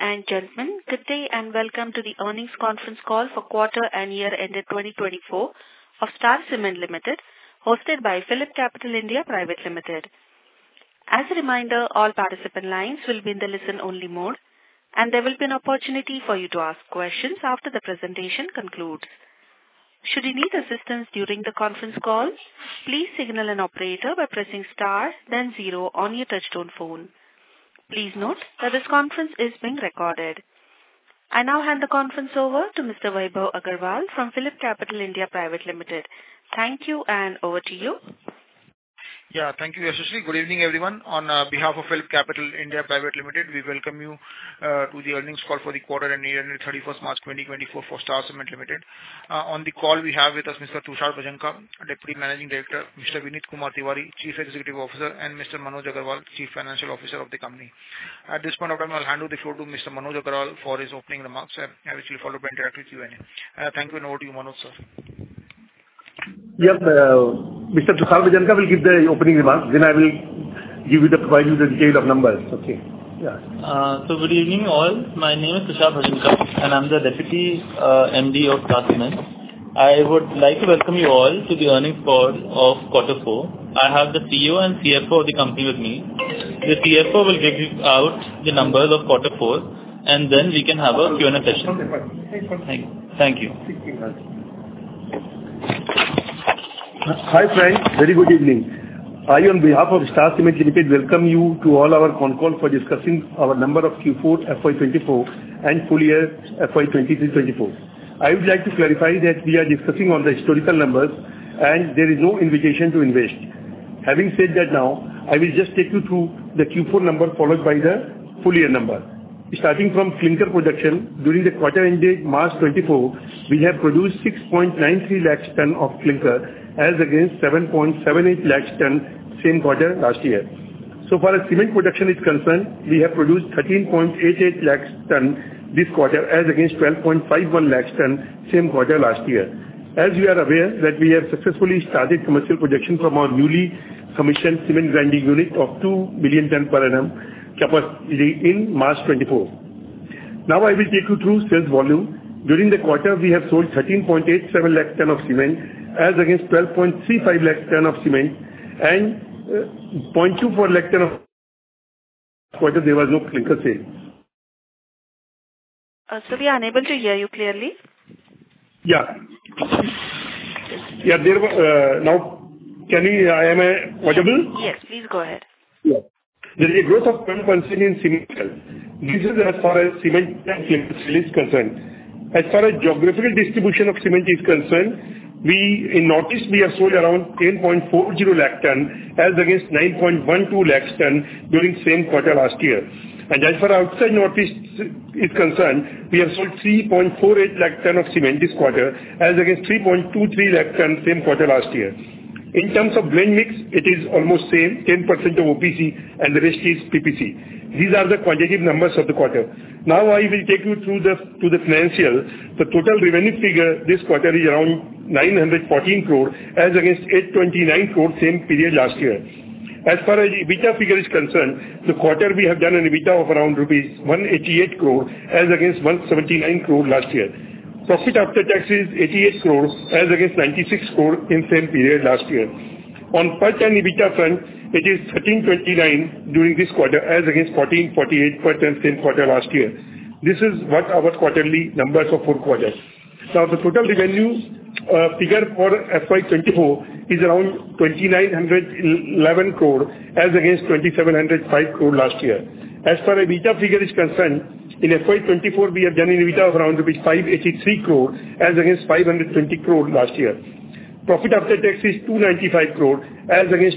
and gentlemen, good day and welcome to the earnings conference call for quarter and year ended 2024 of Star Cement Limited, hosted by PhillipCapital India Private Limited. As a reminder, all participant lines will be in the listen-only mode, and there will be an opportunity for you to ask questions after the presentation concludes. Should you need assistance during the conference call, please signal an operator by pressing star, then 0 on your touchtone phone. Please note that this conference is being recorded. I now hand the conference over to Mr. Vaibhav Agarwal from PhillipCapital India Private Limited. Thank you, and over to you. Yeah, thank you, Yashasri. Good evening, everyone. On behalf of PhillipCapital India Private Limited, we welcome you to the earnings call for the quarter and year ended 31st March 2024 for Star Cement Limited. On the call, we have with us Mr. Tushar Bhajanka, Deputy Managing Director, Mr. Vinit Kumar Tiwari, Chief Executive Officer, and Mr. Manoj Agarwal, Chief Financial Officer of the company. At this point of time, I'll hand over the floor to Mr. Manoj Agarwal for his opening remarks, which will follow by interactive Q&A. Thank you, and over to you, Manoj, sir. Yep, Mr. Tushar Bhajanka will give the opening remarks, then I will provide you the detail of numbers. Okay. Yeah. So good evening all. My name is Tushar Bhajanka and I'm the Deputy MD of Star Cement. I would like to welcome you all to the earnings call of quarter 4. I have the CEO and CFO of the company with me. The CFO will give you out the numbers of quarter 4 and then we can have a Q&A session. Thank you. Hi friends, very good evening. I on behalf of Star Cement Limited welcome you to all our con call for discussing our number of Q4 FY24 and full year FY23-24. I would like to clarify that we are discussing on the historical numbers and there is no invitation to invest. Having said that now, I will just take you through the Q4 number followed by the full year number. Starting from clinker production, during the quarter ended March 24, we have produced 6.93 lakhs ton of clinker as against 7.78 lakhs ton same quarter last year. So far as cement production is concerned, we have produced 13.88 lakhs ton this quarter as against 12.51 lakhs ton same quarter last year. As you are aware that we have successfully started commercial production from our newly commissioned cement grinding unit of 2 million ton per annum capacity in March 24. Now I will take you through sales volume. During the quarter, we have sold 13.87 lakh ton of cement as against 12.35 lakh ton of cement and 0.24 lakh ton of quarter there was no clinker sale. So we are unable to hear you clearly. Yeah. Yeah, there were, now can you, am I audible? Yes, please go ahead. Yeah. There is a growth of 12% in cement. This is as far as cement and clinker sale is concerned. As far as geographical distribution of cement is concerned, we in Northeast we have sold around 10.40 lakh ton as against 9.12 lakh ton during same quarter last year. And as far as outside Northeast is concerned, we have sold 3.48 lakh ton of cement this quarter as against 3.23 lakh ton same quarter last year. In terms of blend mix, it is almost same, 10% of OPC and the rest is PPC. These are the quantitative numbers of the quarter. Now I will take you through to the financial. The total revenue figure this quarter is around 914 crore as against 829 crore same period last year. As far as EBITDA figure is concerned, the quarter we have done an EBITDA of around rupees 188 crore as against 179 crore last year. Profit after tax is 88 crore as against 96 crore in same period last year. On per ton EBITDA front, it is 1329 during this quarter as against 1448 per ton same quarter last year. This is what our quarterly numbers of 4 quarters. Now the total revenue figure for FY24 is around 2911 crore as against 2705 crore last year. As far as EBITDA figure is concerned, in FY24 we have done an EBITDA of around rupees 583 crore as against 520 crore last year. Profit after tax is 295 crore as against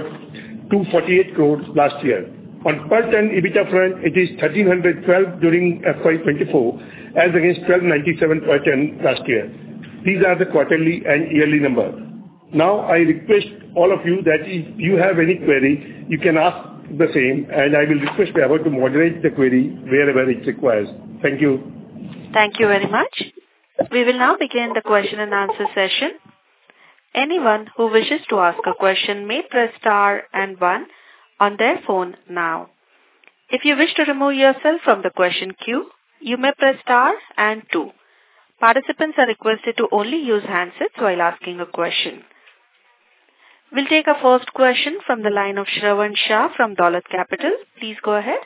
248 crore last year. On per ton EBITDA front, it is 1312 during FY24 as against 1297 per ton last year. These are the quarterly and yearly numbers. Now I request all of you that if you have any query, you can ask the same and I will request Vaibhav to moderate the query wherever it requires. Thank you. Thank you very much. We will now begin the question and answer session. Anyone who wishes to ask a question may press star and 1 on their phone now. If you wish to remove yourself from the question queue, you may press star and 2. Participants are requested to only use handsets while asking a question. We'll take our first question from the line of Shravan Shah from Dolat Capital. Please go ahead.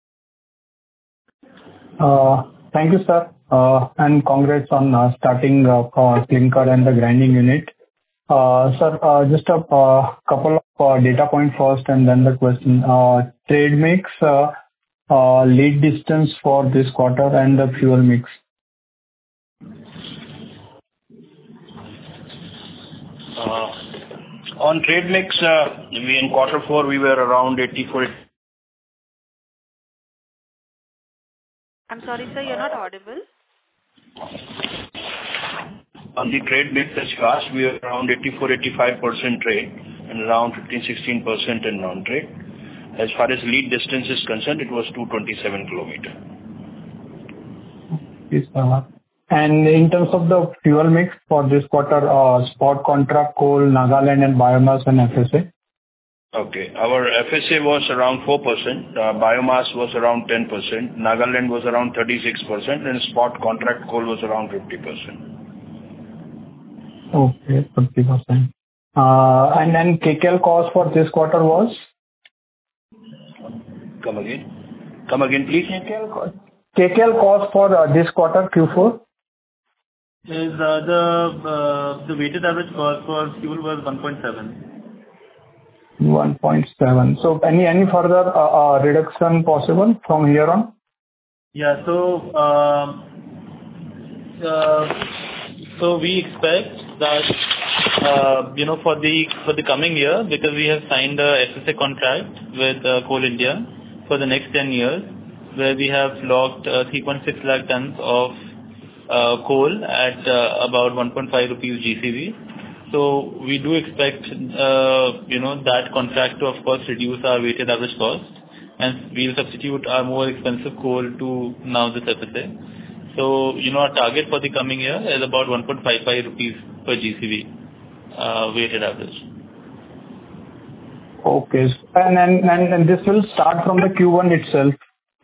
Thank you, sir, and congrats on starting clinker and the grinding unit. Sir, just a couple of data points first and then the question. Trade mix, lead distance for this quarter and the fuel mix. On trade mix, in quarter 4 we were around 84. I'm sorry, sir, you're not audible. On the trade mix as fast, we were around 84-85% trade and around 15-16% in non-trade. As far as lead distance is concerned, it was 227 kilometers. Yes, and in terms of the fuel mix for this quarter, spot contract, coal, Nagaland and biomass and FSA? Okay. Our FSA was around 4%, biomass was around 10%, Nagaland was around 36%, and spot contract coal was around 50%. Okay, 50%. And then KKL cost for this quarter was? Come again, please. KKL cost for this quarter, Q4? Is the weighted average cost for fuel was 1.7. 1.7. So any further reduction possible from here on? Yeah. So we expect that for the coming year, because we have signed a FSA contract with Coal India for the next 10 years, where we have locked 3.6 lakh tons of coal at about 1.5 rupees GCV. So we do expect that contract to of course reduce our weighted average cost, and we'll substitute our more expensive coal to now this FSA. So our target for the coming year is about 1.55 rupees per GCV weighted average. Okay, and this will start from the Q1 itself.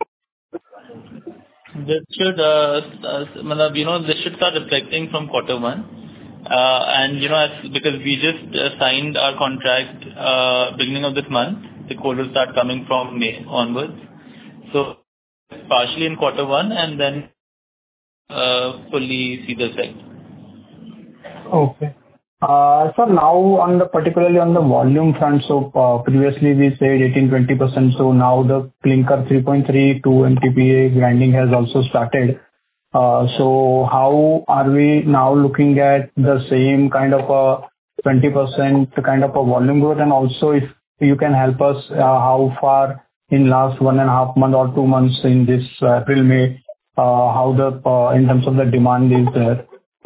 This should this should start reflecting from quarter 1. And because we just signed our contract beginning of this month, the coal will start coming from May onwards. So partially in quarter 1 and then fully see the effect. Okay. So now particularly on the volume front, so previously we said 18-20%, so now the clinker 3.32 MTPA grinding has also started. So how are we now looking at the same kind of a 20% kind of a volume growth? And also if you can help us how far in last 1.5 months or 2 months in this April, May, how in terms of the demand is there?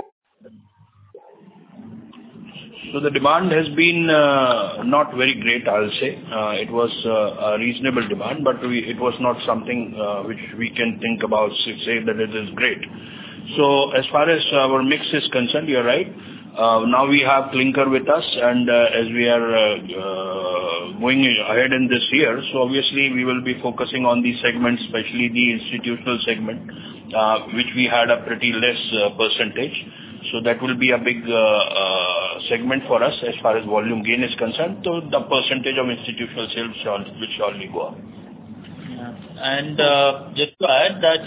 So the demand has been not very great, I'll say. It was a reasonable demand, but it was not something which we can think about to say that it is great. So as far as our mix is concerned, you're right. Now we have clinker with us, and as we are going ahead in this year, so obviously we will be focusing on these segments, especially the institutional segment, which we had a pretty less percentage. So that will be a big segment for us as far as volume gain is concerned. So the percentage of institutional sales will surely go up. Yeah. And just to add that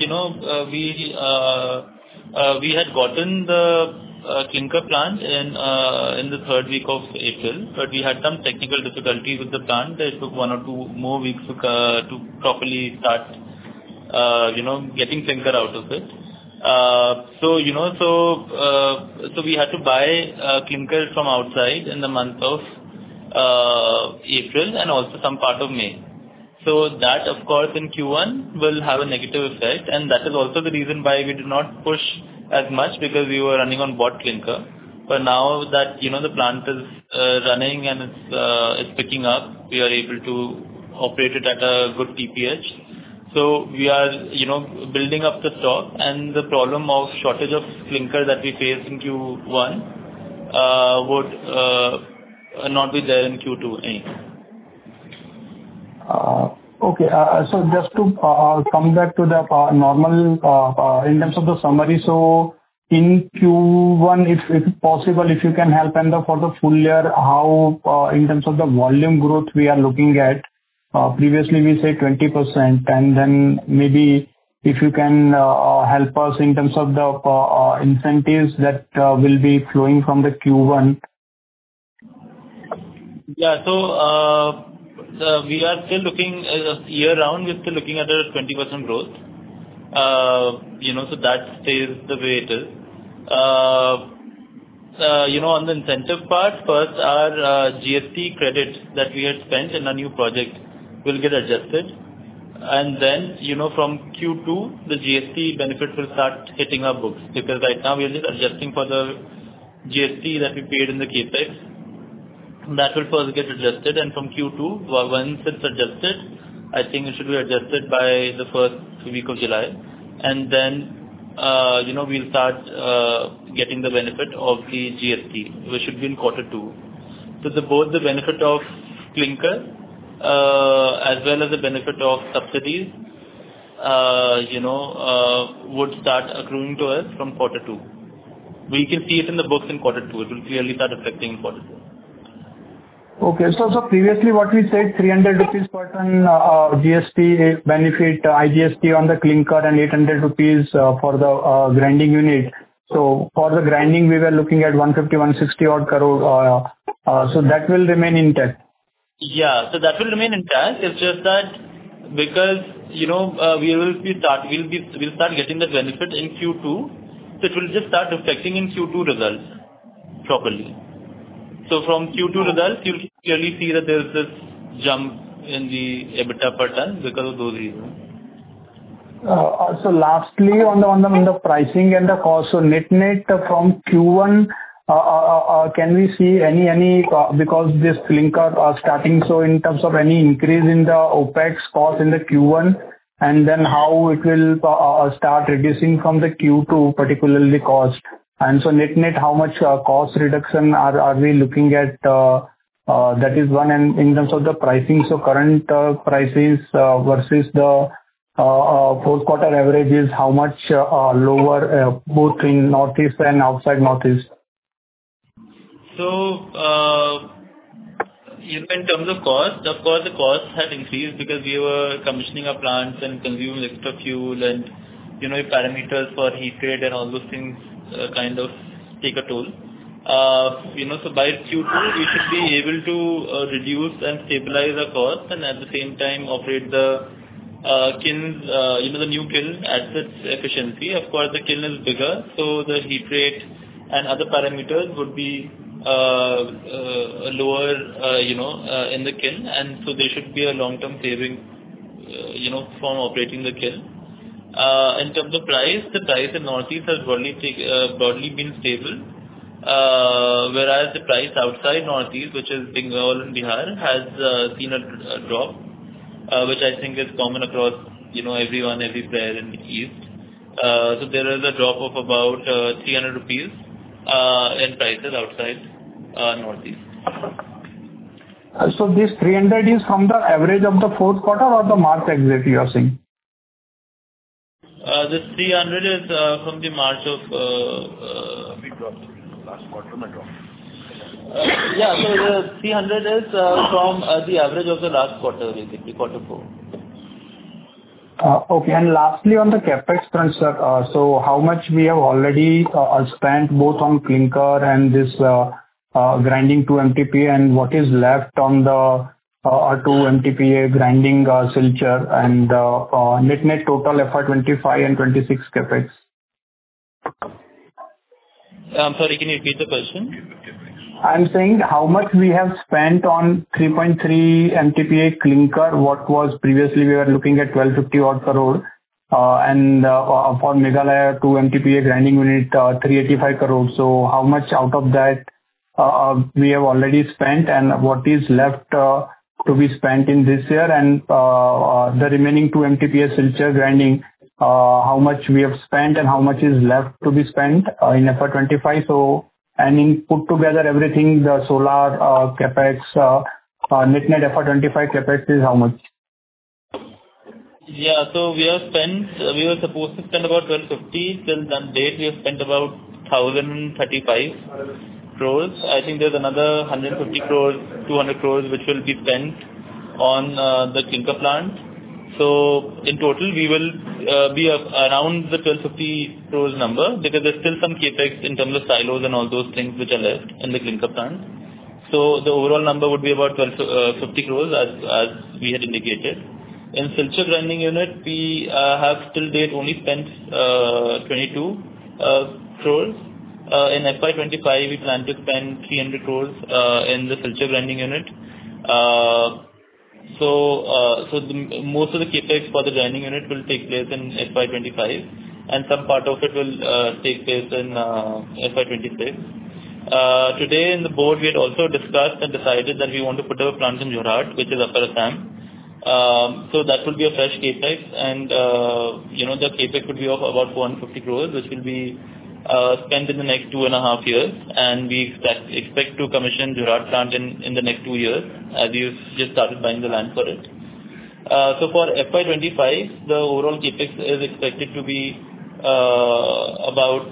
we had gotten the clinker plant in the 3rd week of April, but we had some technical difficulties with the plant. It took 1 or 2 more weeks to properly start getting clinker out of it. So we had to buy clinker from outside in the month of April and also some part of May. So that of course in Q1 will have a negative effect, and that is also the reason why we did not push as much, because we were running on bought clinker. But now that the plant is running and it's picking up, we are able to operate it at a good TPH. So we are, building up the stock, and the problem of shortage of clinker that we faced in Q1 would not be there in Q2 anymore. Okay. So just to come back to the normal in terms of the summary. So in Q1, if possible, if you can help, and for the full year, how in terms of the volume growth we are looking at. Previously we say 20%, and then maybe if you can help us in terms of the incentives that will be flowing from the Q1. Yeah. So we are still looking year round. We're still looking at a 20% growth. So that stays the way it is. On the incentive part, first our GST credit that we had spent in a new project will get adjusted, and then from Q2 the GST benefit will start hitting our books, because right now we are just adjusting for the GST that we paid in the capex. That will first get adjusted, and from Q2, once it's adjusted, I think it should be adjusted by the first week of July, and then we'll start getting the benefit of the GST, which should be in Q2. So both the benefit of clinker as well as the benefit of subsidies would start accruing to us from Q2. We can see it in the books in Q2. It will clearly start affecting in Q2. Okay. So previously what we said, 300 rupees per ton GST benefit, IGST on the clinker, and 800 rupees for the grinding unit. So for the grinding we were looking at 150-160 odd crore. So that will remain intact. Yeah. So that will remain intact. It's just that because we'll start getting the benefit in Q2, so it will just start affecting in Q2 results properly. So from Q2 results, you'll clearly see that there's this jump in the EBITDA per ton because of those reasons. So lastly, on the pricing and the cost, so net from Q1, can we see any because this clinker are starting, so in terms of any increase in the OPEX cost in the Q1, and then how it will start reducing from the Q2, particularly cost. And so net, how much cost reduction are we looking at? That is one. And in terms of the pricing, so current prices versus the fourth quarter average is how much lower, both in Northeast and outside Northeast? So, in terms of cost, of course the cost had increased because we were commissioning our plants and consuming extra fuel, and parameters for heat rate and all those things kind of take a toll. So by Q2 we should be able to reduce and stabilize the cost, and at the same time operate the kilns, the new kiln at its efficiency. Of course the kiln is bigger, so the heat rate and other parameters would be lower, in the kiln, and so there should be a long-term saving, from operating the kiln. In terms of price, the price in Northeast has broadly been stable, whereas the price outside Northeast, which is Bengal and Bihar, has seen a drop, which I think is common across, every player in the East. So there is a drop of about 300 rupees in prices outside Northeast. So this 300 is from the average of the fourth quarter or the March exit you are saying? This 300 is from the March of last quarter my drop. Yeah, so the 300 is from the average of the last quarter, basically Q4. Okay, and lastly on the capex front, sir, so how much we have already spent both on clinker and this grinding 2 MTPA, and what is left on the 2 MTPA grinding Silchar, and net total FY25 and 26 capex? I'm sorry, can you repeat the question? I'm saying how much we have spent on 3.3 MTPA clinker, what was previously we were looking at 1250 odd crore, and for Meghalaya 2 MTPA grinding unit 385 crore. So how much out of that we have already spent, and what is left to be spent in this year, and the remaining 2 MTPA Silchar grinding, how much we have spent and how much is left to be spent in FY25. So, and in put together everything, the solar capex, net FY25 capex is how much? Yeah. So we were supposed to spend about 1,250. Till that date, we have spent about 1,035 crores. I think there's another 150 crores, 200 crores, which will be spent on the clinker plant. So in total, we will be around the 1,250 crores number, because there's still some capex in terms of silos and all those things which are left in the clinker plant. So the overall number would be about 1,250 crores as we had indicated. In Silchar grinding unit, we have till date only spent 22 crores. In FY25, we plan to spend 300 crores in the Silchar grinding unit. Most of the capex for the grinding unit will take place in FY25, and some part of it will take place in FY26. Today in the board, we had also discussed and decided that we want to put up a plant in Jorhat, which is Upper Assam. So that will be a fresh capex, and the capex would be of about 450 crores, which will be spent in the next 2.5 years, and we expect to commission Jorhat plant in the next 2 years, as we've just started buying the land for it. So for FY25, the overall capex is expected to be about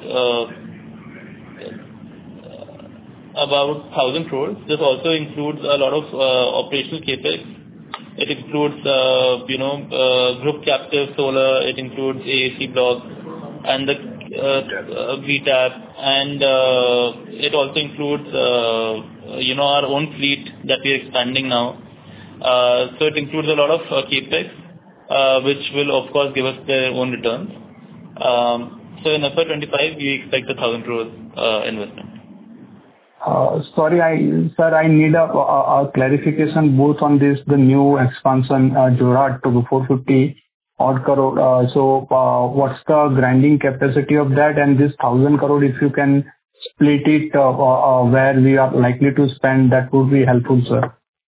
1,000 crores. This also includes a lot of operational capex. It includes, group captive solar. It includes AAC block and the VTAP, and it also includes, our own fleet that we are expanding now. So it includes a lot of capex, which will of course give us their own returns. So in FY25, we expect 1,000 crores investment. Sorry, sir, I need a clarification both on this, the new expansion, Jorhat to the 450 odd crore. So, what's the grinding capacity of that? And this 1,000 crore, if you can split it, where we are likely to spend, that would be helpful, sir.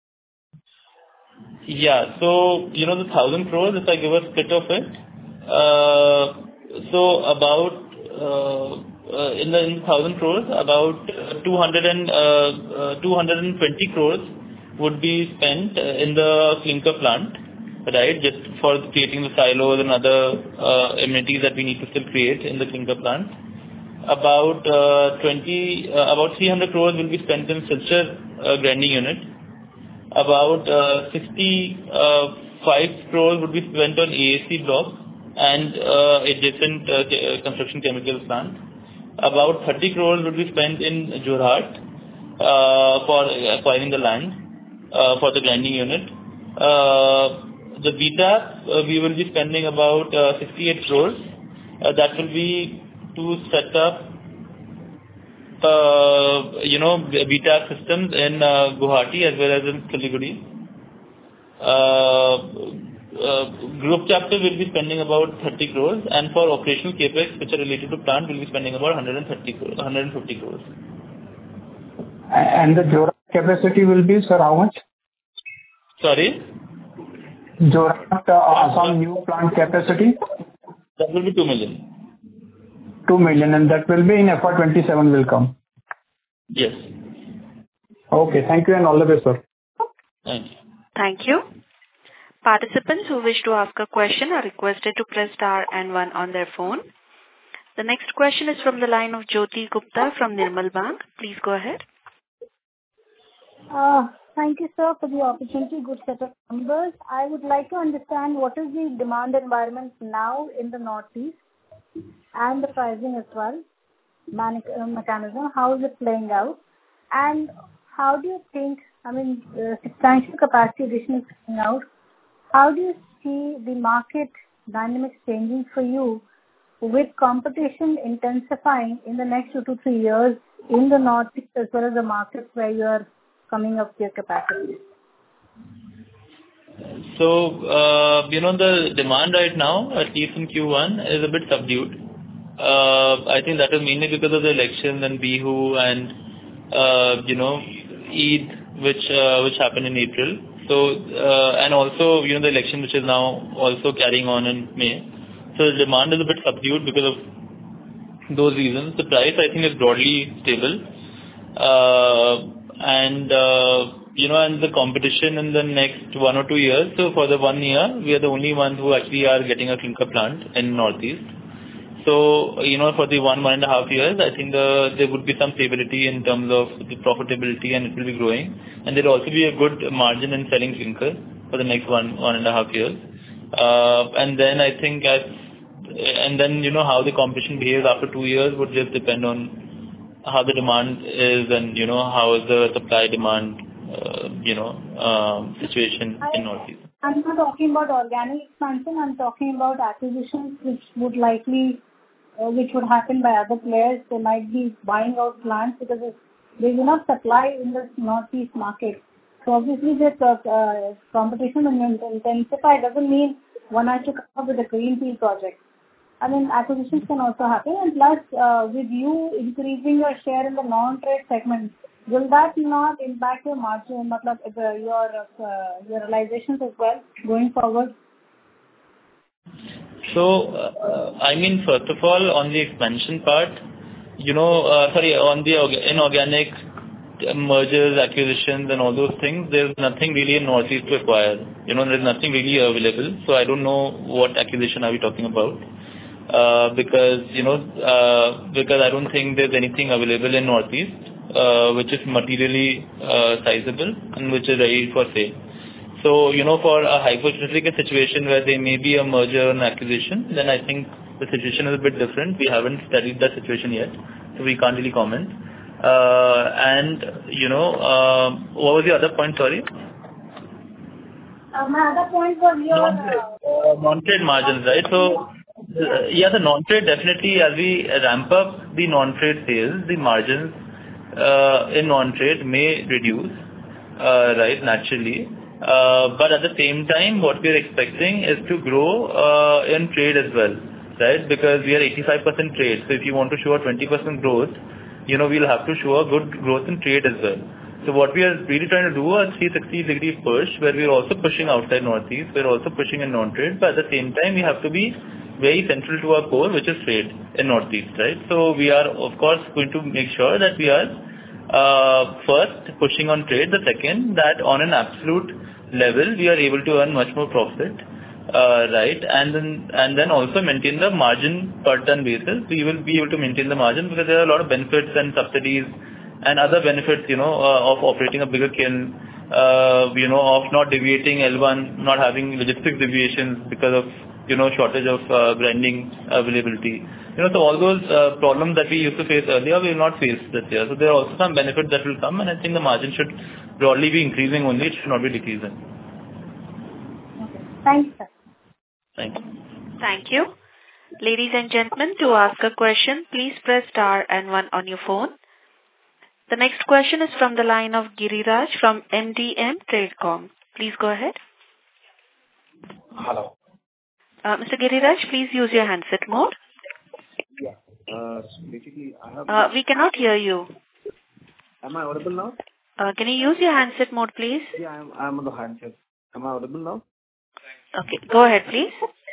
Yeah. So, the 1,000 crores, if I give a split of it, so about in the 1,000 crores, about 220 crores would be spent in the clinker plant, right? Just for creating the silos and other amenities that we need to still create in the clinker plant. About 300 crores will be spent in Silchar grinding unit. About 65 crores would be spent on AAC block and adjacent construction chemicals plant. About 30 crores would be spent in Jorhat for acquiring the land for the grinding unit. The VTAP, we will be spending about 68 crores. That will be to set up, VTAP systems in Guwahati as well as in Siliguri. Group captive will be spending about 30 crores, and for operational capex, which are related to plant, will be spending about 150 crores. And the Jorhat capacity will be, sir, how much? Sorry? Jorhat Assam new plant capacity? That will be 2 million. 2 million, and that will be in FY27 will come? Yes. Okay, thank you and all the best, sir. Thank you. Thank you. Participants who wish to ask a question are requested to press star and 1 on their phone. The next question is from the line of Jyoti Gupta from Nirmal Bang. Please go ahead. Thank you, sir, for the opportunity. Good set of numbers. I would like to understand what is the demand environment now in the Northeast and the pricing as well, mechanism. How is it playing out? And how do you think, substantial capacity addition is coming out. How do you see the market dynamics changing for you with competition intensifying in the next 2 to 3 years in the Northeast as well as the markets where you are coming up with your capacity? So, the demand right now, at least in Q1, is a bit subdued. I think that is mainly because of the election and Bihu and, Eid, which happened in April. So, and also, the election which is now also carrying on in May. So the demand is a bit subdued because of those reasons. The price, I think, is broadly stable. And, and the competition in the next 1 or 2 years. So for the 1 year, we are the only ones who actually are getting a clinker plant in Northeast. So, for the 1.5 years, I think there would be some stability in terms of the profitability, and it will be growing. And there will also be a good margin in selling clinker for the next 1.5 years. And then I think how the competition behaves after 2 years would just depend on how the demand is and, how is the supply-demand, situation in Northeast. I'm not talking about organic expansion. I'm talking about acquisitions which would happen by other players. They might be buying out plants because there's enough supply in the Northeast market. So obviously, the competition will intensify. Doesn't mean one has to come up with a greenfield project. I mean, acquisitions can also happen. And plus, with you increasing your share in the non-trade segment, will that not impact your margin, your realizations as well going forward? So, first of all, on the expansion part, on the inorganic mergers, acquisitions, and all those things, there's nothing really in Northeast to acquire. There's nothing really available. So I don't know what acquisition are we talking about. Because I don't think there's anything available in Northeast, which is materially sizable and which is ready for sale. So, for a hypothetical situation where there may be a merger and acquisition, then I think the situation is a bit different. We haven't studied that situation yet, so we can't really comment. What was the other point, sorry? My other point was your... non-trade margins, right? So, the non-trade definitely, as we ramp up the non-trade sales, the margins in non-trade may reduce, right, naturally. But at the same time, what we are expecting is to grow in trade as well, right? Because we are 85% trade. So if you want to show a 20% growth, we'll have to show a good growth in trade as well. So what we are really trying to do a 360-degree push, where we are also pushing outside Northeast, we are also pushing in non-trade, but at the same time, we have to be very central to our core, which is trade in Northeast, right? So we are, of course, going to make sure that we are first pushing on trade. The second, that on an absolute level, we are able to earn much more profit, right? And then also maintain the margin per ton basis. We will be able to maintain the margin because there are a lot of benefits and subsidies and other benefits, of operating a bigger kiln, of not deviating L1, not having logistics deviations because of, shortage of grinding availability. So all those problems that we used to face earlier, we will not face this year. So there are also some benefits that will come, and I think the margin should broadly be increasing only. It should not be decreasing. Okay. Thanks, sir. Thank you. Thank you. Ladies and gentlemen, to ask a question, please press star and 1 on your phone. The next question is from the line of Giriraj from MDM Tradecom. Please go ahead. Hello. Mr. Giriraj, please use your handset mode. Yeah. So basically, I have... We cannot hear you. Am I audible now? Can you use your handset mode, please? Yeah, I'm on the handset. Am I audible now? Okay, go ahead, please.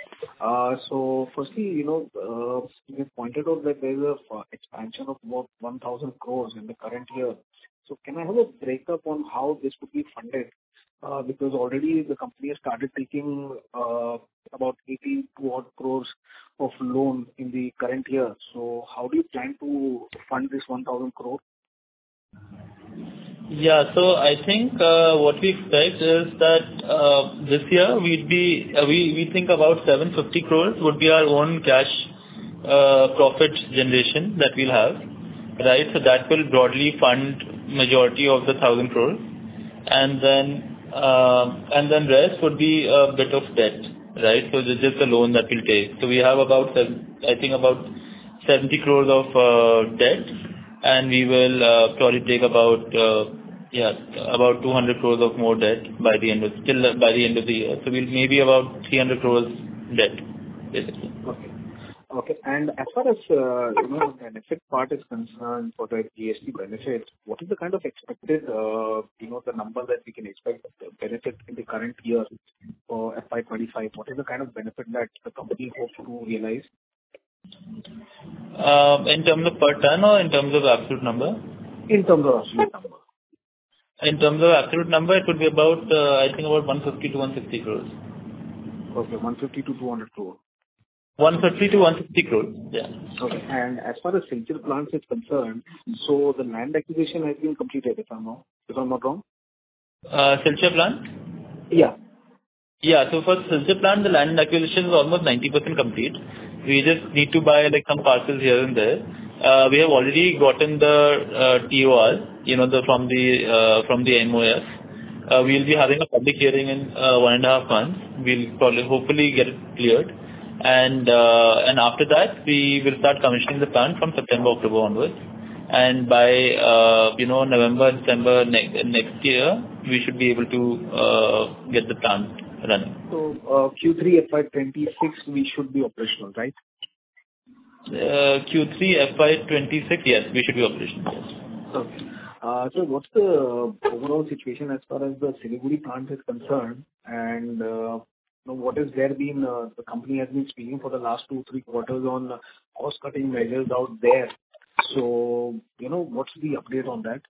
So firstly, you have pointed out that there is a expansion of about 1,000 crores in the current year. So can I have a breakup on how this would be funded? Because already the company has started taking about 82 odd crores of loan in the current year. So how do you plan to fund this 1,000 crore? Yeah, so I think what we expect is that this year we think about 750 crores would be our own cash profit generation that we'll have, right? So that will broadly fund majority of the 1,000 crores, and then rest would be a bit of debt, right? So this is the loan that we'll take. So we have about 70 crores of debt, and we will probably take about 200 crores of more debt by the end of the year. So we'll maybe about 300 crores debt, basically. Okay. And as far as the benefit part is concerned for the GST benefit, what is the kind of expected the number that we can expect benefit in the current year for FY25? What is the kind of benefit that the company hopes to realize? In terms of per ton or in terms of absolute number? In terms of absolute number. in terms of absolute number, it would be about, I think about 150 to 160 crores. Okay, 150 to 200 crore. 150 to 160 crores, yeah. Okay. And as far as Silchar plant is concerned, so the land acquisition has been completed, if I'm not wrong? Silchar plant? Yeah. Yeah, so for Silchar plant, the land acquisition is almost 90% complete. We just need to buy like some parcels here and there. We have already gotten the TOR, from the MOF. We'll be having a public hearing in 1.5 months. We'll hopefully get it cleared. And after that, we will start commissioning the plant from September, October onwards. And by, November, December next year, we should be able to get the plant running. So, Q3 FY26, we should be operational, right? Q3 FY26, yes, we should be operational, yes. Okay. So what's the overall situation as far as the Siliguri plant is concerned? And what has there been, the company has been speaking for the last 2-3 quarters on cost-cutting measures out there. So, what's the update on that?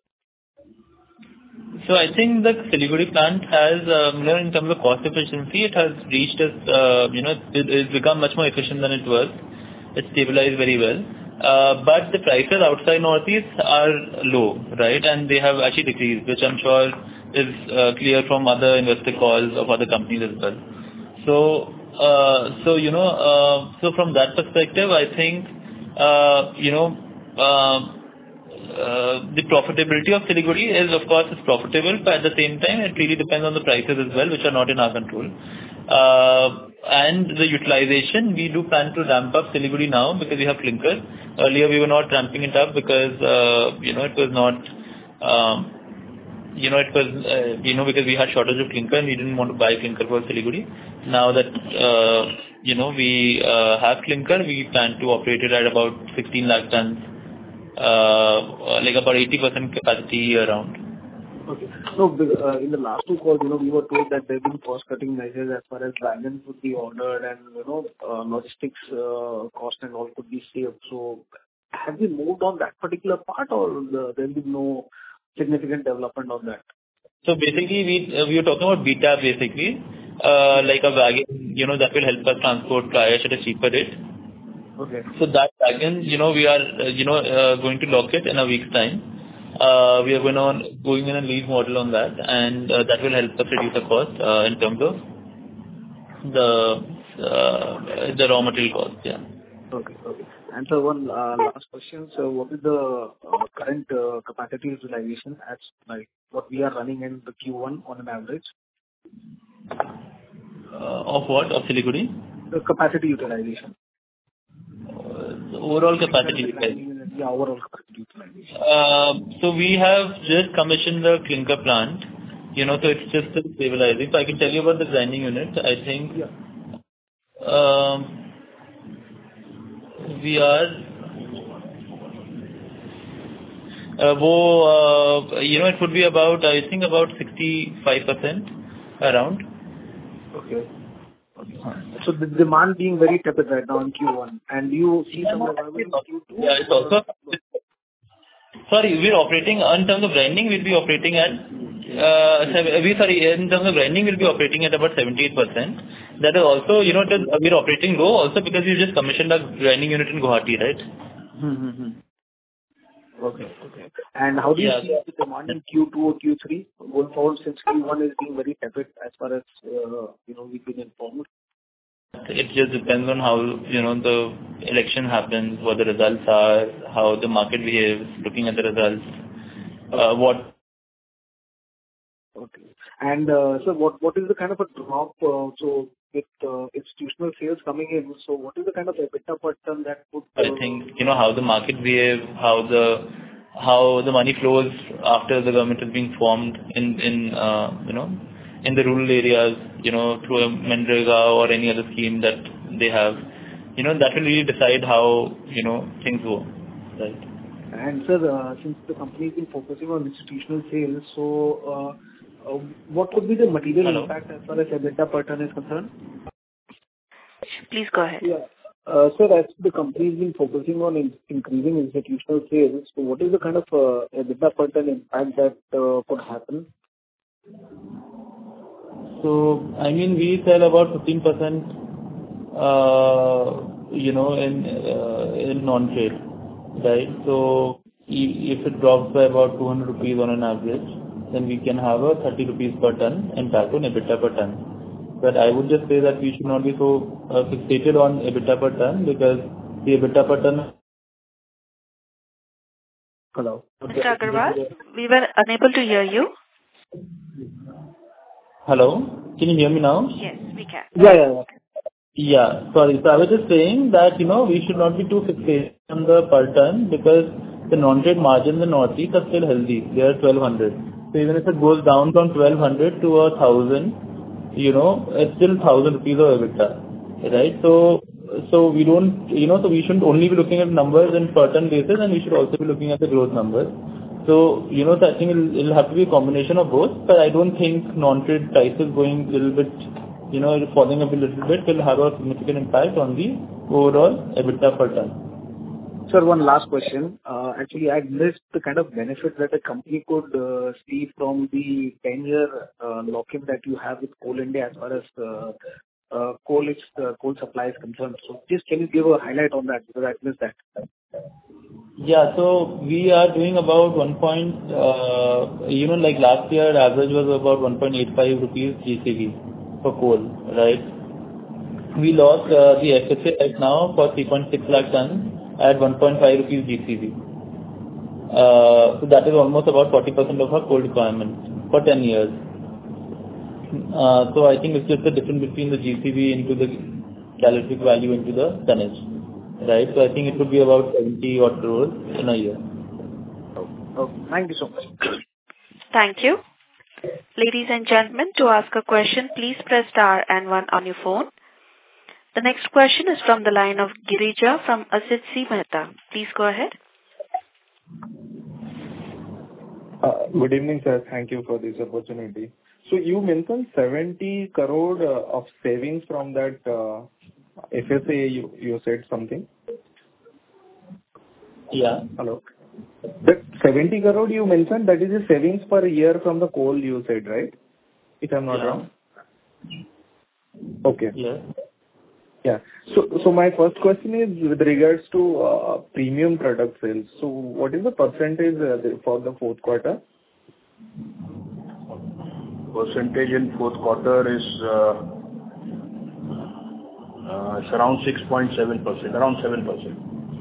So I think the Siliguri plant has, in terms of cost efficiency, it has reached it's become much more efficient than it was. It's stabilized very well. But the prices outside Northeast are low, right? And they have actually decreased, which I'm sure is clear from other investor calls of other companies as well. So from that perspective, I think, the profitability of Siliguri is, of course, is profitable, but at the same time, it really depends on the prices as well, which are not in our control. And the utilization, we do plan to ramp up Siliguri now because we have clinker. Earlier, we were not ramping it up because, it was not, because we had shortage of clinker and we didn't want to buy clinker for Siliguri. Now that, we have clinker, we plan to operate it at about 16 lakh tons, like about 80% capacity year round. Okay. So, in the last 2 calls, we were told that there have been cost-cutting measures as far as wagons would be ordered and, logistics cost and all could be saved. So, have we moved on that particular part, or there will be no significant development on that? So, basically, we were talking about BTAP, basically, like a wagon, that will help us transport fly ash at a cheaper rate. Okay. So, that wagon, we are, going to lock it in a week's time. We are going in a lease model on that, and that will help us reduce the cost in terms of the raw material cost. Yeah. Okay. And so one last question. So what is the current capacity utilization as like what we are running in the Q1 on an average? Of what? Of Siliguri? The capacity utilization. Overall capacity utilization. Yeah, overall capacity utilization. So we have just commissioned the clinker plant, so it's just still stabilizing. So I can tell you about the grinding unit. I think we are, it would be about, I think about 65% around. Okay. So the demand being very tepid right now in Q1, and do you see some revival in Q2? Yeah, it's also. Sorry, we're operating in terms of grinding. We'll be operating at. In terms of grinding, we'll be operating at about 78%. That is also, we're operating low also because we just commissioned a grinding unit in Guwahati, right? Okay. And how do you see the demand in Q2 or Q3 going forward, since Q1 is being very tepid as far as we've been informed? It just depends on how the election happens, what the results are, how the market behaves. Looking at the results, Okay. And so what is the kind of a drop? So with institutional sales coming in, so what is the kind of EBITDA per ton that would? I think how the market behaves, how the money flows after the government is being formed in the rural areas, through a Manrega or any other scheme that they have, that will really decide how things go, right? And sir, since the company has been focusing on institutional sales, so what would be the material impact as far as EBITDA per ton is concerned? Please go ahead. Yeah. Sir, as the company has been focusing on increasing institutional sales, so what is the kind of EBITDA per ton impact that could happen? So, I mean, we sell about 15%, in non-trade, right? So, if it drops by about 200 rupees on an average, then we can have a 30 rupees per ton impact on EBITDA per ton. But I would just say that we should not be so fixated on EBITDA per ton, because the EBITDA per ton. Hello. Mr. Agarwal, we were unable to hear you. Hello, can you hear me now? Yes, we can. Yeah. Yeah, sorry. So I was just saying that, we should not be too fixated on the per ton, because the non-trade margins in Northeast are still healthy. They are 1,200. So even if it goes down from 1,200 to 1,000, it's still 1,000 rupees of EBITDA, right? So we don't, so we shouldn't only be looking at numbers in per ton basis, and we should also be looking at the growth numbers. So, so I think it'll have to be a combination of both, but I don't think non-trade prices going a little bit, falling up a little bit will have a significant impact on the overall EBITDA per ton. Sir, one last question. Actually, I missed the kind of benefit that a company could see from the 10-year lock-in that you have with Coal India as far as coal supply is concerned. So just can you give a highlight on that, because I missed that. Yeah, so we are doing about like last year average was about 1.85 rupees GCV for coal, right? We lost the FSA right now for 3.6 lakh tons at 1.5 rupees GCV. So that is almost about 40% of our coal requirement for 10 years. So I think it's just the difference between the GCV into the calorific value into the tonnage, right? So I think it would be about 70 odd crores in a year. Okay. Thank you so much. Thank you. Ladies and gentlemen, to ask a question, please press star and 1 on your phone. The next question is from the line of Girija from Asit C. Mehta. Please go ahead. Good evening, sir. Thank you for this opportunity. So you mentioned 70 crore of savings from that FSA. You said something? Yeah. Hello. That 70 crore you mentioned, that is a savings per year from the coal you said, right? If I'm not wrong. Okay. Yeah. Yeah. So my first question is with regards to premium product sales. So what is the percentage for the fourth quarter? Percentage in fourth quarter is around 6.7%, around 7%.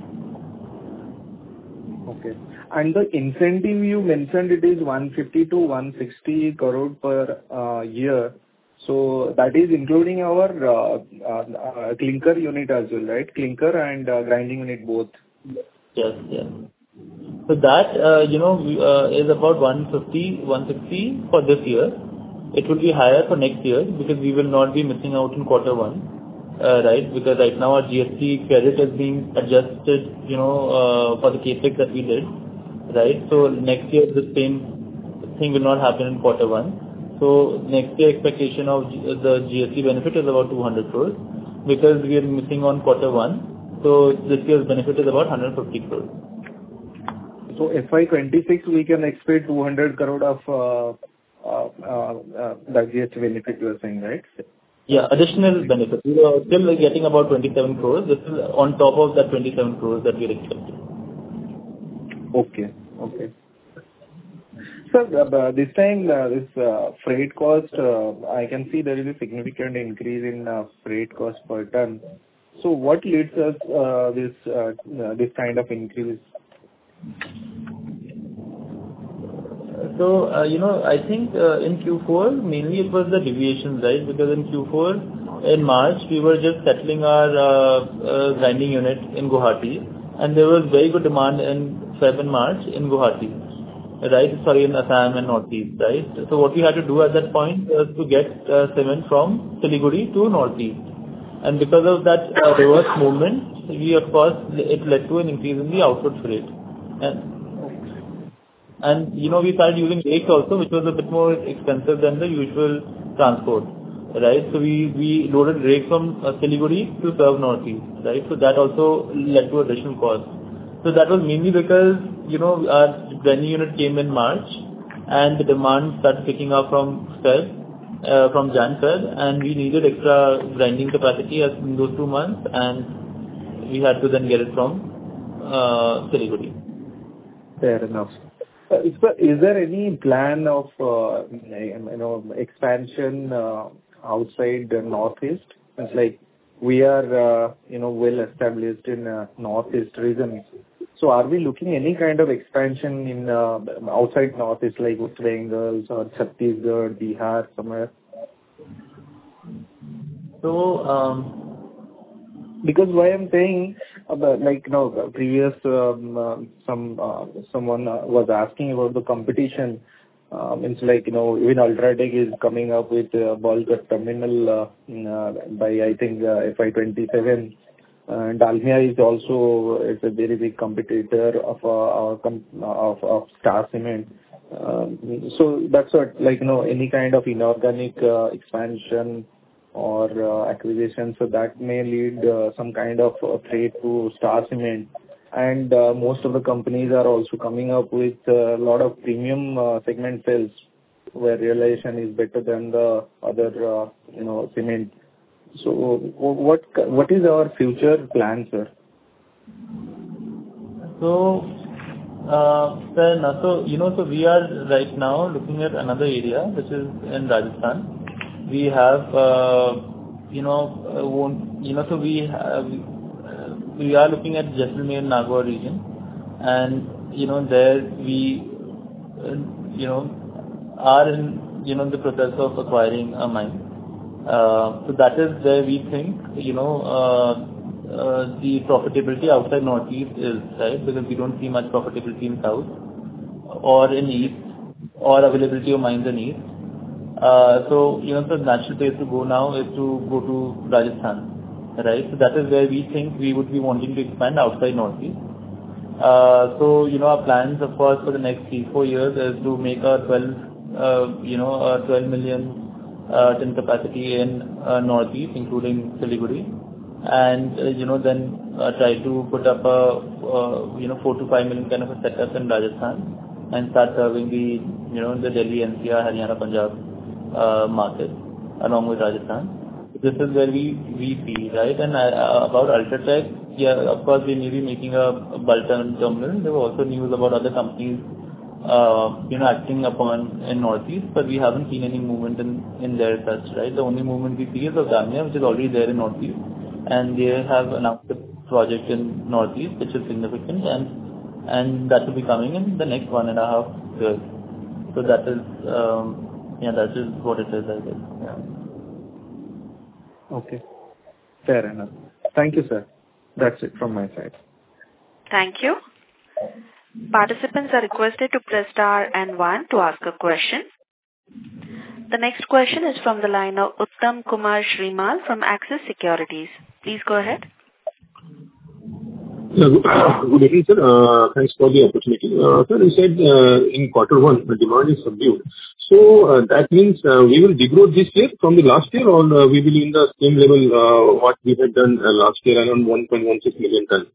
Okay. And the incentive you mentioned, it is 150 to 160 crore per year. So that is including our clinker unit as well, right? Clinker and grinding unit both. Yes. So that, is about 150, 160 for this year. It will be higher for next year because we will not be missing out in quarter one, right? Because right now our GST credit is being adjusted, for the capex that we did, right? So next year the same thing will not happen in quarter one. So next year expectation of the GST benefit is about 200 crores because we are missing on quarter one. So this year's benefit is about 150 crores. So FY26 we can expect 200 crore of that GST benefit you are saying, right? Yeah, additional benefit. We are still getting about 27 crores. This is on top of that 27 crores that we are expecting. Okay. Sir, this time this freight cost, I can see there is a significant increase in freight cost per ton. So what leads us this kind of increase? So, I think in Q4, mainly it was the deviations, right? Because in Q4, in March, we were just settling our grinding unit in Guwahati, and there was very good demand in Feb and March in Guwahati, right? Sorry, in Assam and Northeast, right? So what we had to do at that point was to get cement from Siliguri to Northeast. And because of that reverse movement, of course, it led to an increase in the output freight. And we started using rakes also, which was a bit more expensive than the usual transport. right? So we loaded rake from Siliguri to serve Northeast, right? So that also led to additional cost. So that was mainly because, our grinding unit came in March, and the demand started picking up from Jan, Feb, and we needed extra grinding capacity in those 2 months, and we had to then get it from Siliguri. Fair enough. Is there any plan of expansion outside the Northeast? It's like we are well established in Northeast region. So are we looking any kind of expansion in outside Northeast, like West Bengal or Chhattisgarh, Bihar, somewhere? So because why I'm saying, previous someone was asking about the competition. It's like, even Ultratech is coming up with a bulk terminal by, I think, FY27. And Dalmia is also, it's a very big competitor of Star Cement. So that's what, any kind of inorganic expansion or acquisition, so that may lead some kind of threat to Star Cement. And most of the companies are also coming up with a lot of premium segment sales, where realization is better than the other cement. So what is our future plan, sir? So fair enough. So so we are right now looking at another area, which is in Rajasthan. We have so we are looking at Jaisalmer and Nagaur region, and there we are in the process of acquiring a mine. So that is where we think the profitability outside Northeast is, right, because we don't see much profitability in South or in East, or availability of mines in East. So the natural place to go now is to go to Rajasthan, right? So that is where we think we would be wanting to expand outside Northeast. So our plans, of course, for the next 3-4 years is to make a 12 million tin capacity in Northeast, including Siliguri, and then try to put up a 4 to 5 million kind of a setup in Rajasthan, and start serving the Delhi, NCR, Haryana, Punjab market along with Rajasthan. This is where we see, right? And about Ultratech, yeah, of course we may be making a bulk terminal. There were also news about other companies acting upon in Northeast, but we haven't seen any movement in their touch, right? The only movement we see is of Dalmia, which is already there in Northeast, and they have announced a project in Northeast, which is significant, and that will be coming in the next 1.5 years. So that is that is what it is, I guess. Yeah. Okay, fair enough. Thank you, sir. That's it from my side. Thank you. Participants are requested to press star and 1 to ask a question. The next question is from the line of Uttam Kumar Shrimal from Axis Securities. Please go ahead. Good evening, sir. Thanks for the opportunity. Sir, you said in Q1 the demand is subdued. So that means we will degrow this year from the last year, or we will in the same level what we had done last year, around 1.16 million tons?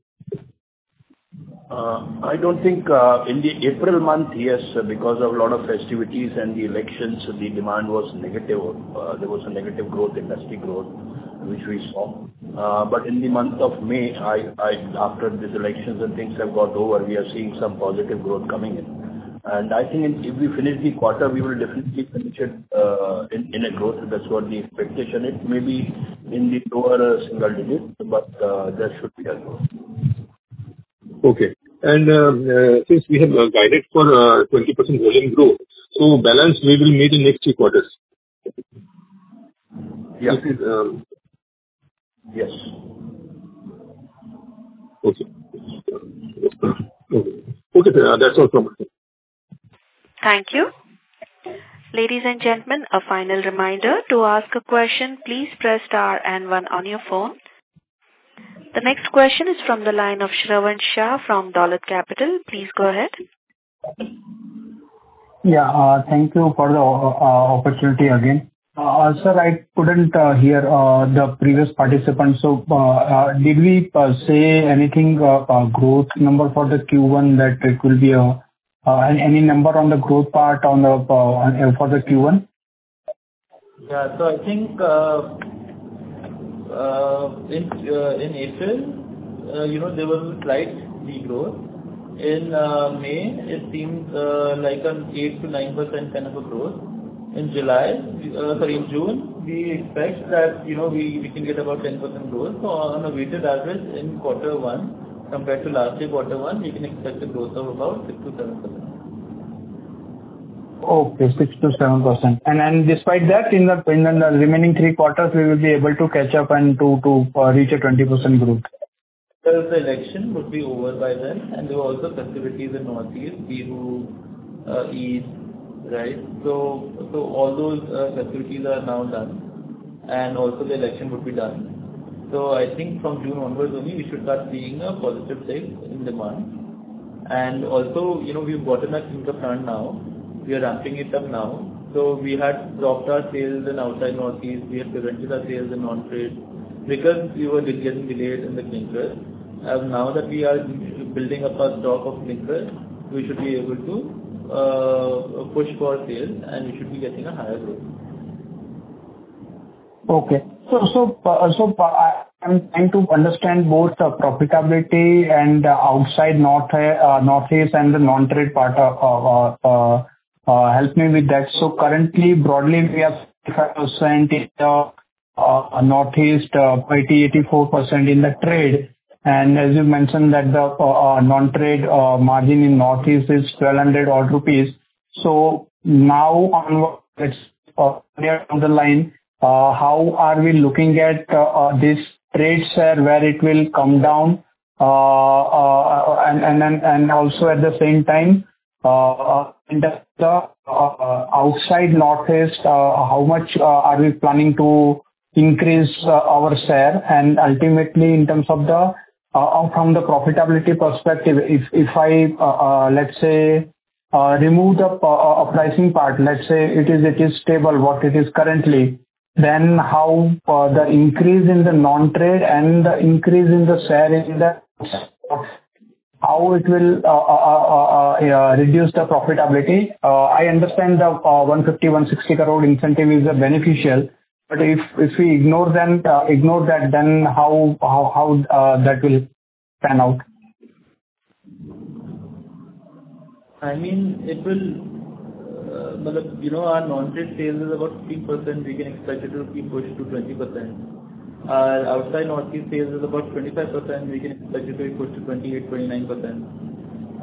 I don't think in the April month, yes, because of a lot of festivities and the elections, the demand was negative. There was a negative growth, industry growth, which we saw. But in the month of May, after these elections and things have got over, we are seeing some positive growth coming in. And I think if we finish the quarter, we will definitely finish it in a growth. That's what the expectation is. Maybe in the lower single digit, but there should be a growth. Okay. And since we have guided for 20% volume growth, so balance we will meet in next 3 quarters. Yeah. This is, yes. Okay. Okay, sir. That's all from my side. Thank you. Ladies and gentlemen, a final reminder: to ask a question, please press star and 1 on your phone. The next question is from the line of Shravan Shah from Dolat Capital. Please go ahead. Yeah, thank you for the opportunity again. Sir, I couldn't hear the previous participant. So, did we say anything growth number for the Q1 that it will be any number on the growth part on the for the Q1? Yeah. So I think in April, there was a slight degrowth. In May, it seems like an 8 to 9% kind of a growth. In June, we expect that, we can get about 10% growth. So on a weighted average in quarter one, compared to last year quarter one, we can expect a growth of about 6 to 7%. Okay, 6 to 7%. And despite that, in the remaining 3 quarters, we will be able to catch up and to reach a 20% growth. Well, the election would be over by then, and there were also festivities in Northeast, Bihu, Eid, right? So all those festivities are now done, and also the election would be done. So I think from June onwards only, we should start seeing a positive sales in demand. And also, we've gotten a clinker plant now. We are ramping it up now. So we had dropped our sales in outside Northeast. We had prevented our sales in non-trade because we were getting delayed in the clinker. Now that we are building up our stock of clinker, we should be able to push for sales, and we should be getting a higher growth. Okay. So I'm trying to understand both the profitability and outside Northeast and the non-trade part. Help me with that. So currently, broadly, we have 55% in the Northeast, 84% in the trade. And as you mentioned that the non-trade margin in Northeast is 1,200 odd rupees. So now onward, let's near down the line, how are we looking at this trade share where it will come down, and also at the same time, in the outside Northeast, how much are we planning to increase our share? And ultimately, in terms of the from the profitability perspective, if I let's say remove the pricing part, let's say it is stable what it is currently, then how the increase in the non-trade and the increase in the share in the how it will reduce the profitability. I understand the 150-160 crore incentive is beneficial, but if we ignore that, then how that will pan out? I mean, it will. Our non-trade sales is about 15%. We can expect it to be pushed to 20%. Our outside Northeast sales is about 25%. We can expect it to be pushed to 28-29%.